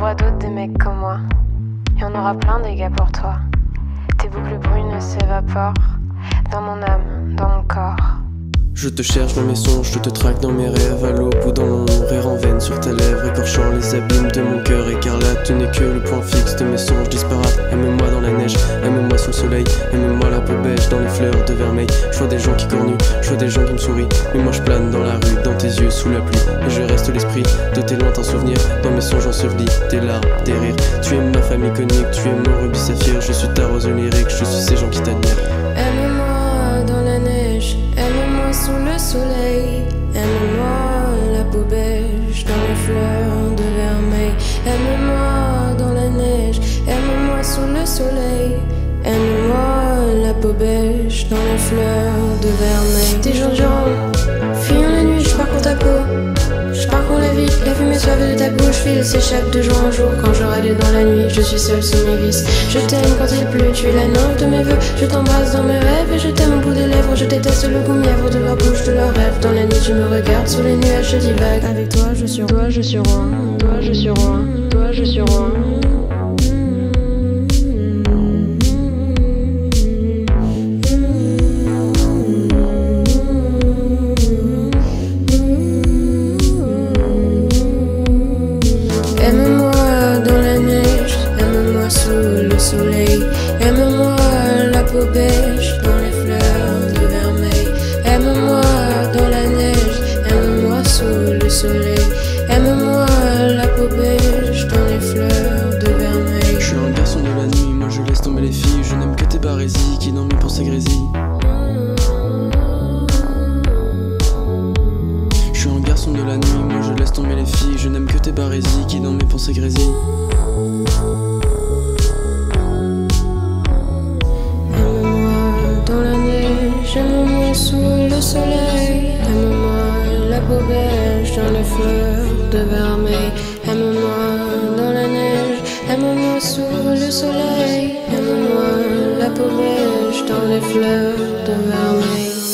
trouveras d'autres des mecs comme moi. Y en aura plein des gars pour toi. Tes boucles brunes s'évaporent dans mon âme, dans mon corps. Je te cherche dans mes songes, je te traque dans mes rêves, à l'aube ou dans l'ombre, rire en veine sur tes lèvres, écorchant les abîmes de mon cœur écarlate. Tu n'es que le point fixe de mes songes disparates. Aime-moi dans la neige, aime-moi sous le soleil, aime-moi la peau beige dans les fleurs de vermeil. Je vois des gens qui cornuent, je vois des gens qui me sourient, mais moi je plane dans la rue, dans tes yeux sous la pluie. Et je reste l'esprit de tes lointains souvenirs, dans mes songes ensevelis, tes larmes, tes rires. Tu es ma femme iconique, tu es mon rubis saphir, je suis ta rose lyrique, je suis ces gens qui t'admirent. Aime-moi dans la neige, aime-moi sous le soleil, aime-moi la peau beige dans les fleurs de vermeil. Aime-moi dans la neige, aime-moi sous le soleil, aime-moi la peau beige dans les fleurs de vermeil. Des jours durant, fuyant la nuit, je parcours ta peau, je parcours la vie, la fumée suave de ta bouche file, s'échappe de jour en jour. Quand je râle dans la nuit, je suis seule sous mes vis. Je t'aime quand il pleut, tu es la nymphe de mes vœux. Je t'embrasse dans mes rêves et je t'aime au bout des lèvres. Je déteste le goût mièvre de leur bouche, de leurs rêves. Dans la nuit, tu me regardes sous les nuages, je divague. Avec toi, je suis roi, je suis roi, toi, je suis roi, toi, je suis roi. Aime-moi dans la neige, aime-moi sous le soleil, aime-moi la peau beige dans les fleurs de vermeil. Aime-moi dans la neige, aime-moi sous le soleil, aime-moi la peau beige dans les fleurs de vermeil. Je suis un garçon de la nuit, moi je laisse tomber les filles, je n'aime que tes barésies qui dorment pour ces grésilles. Je suis un garçon de la nuit, moi je laisse tomber les filles, je n'aime que tes barésies qui dans mes pensées grésillent. Aime-moi dans la neige, aime-moi sous le soleil, aime-moi la peau beige dans les fleurs de vermeil. Aime-moi dans la neige, aime-moi sous le soleil, aime-moi la peau beige dans les fleurs de vermeil.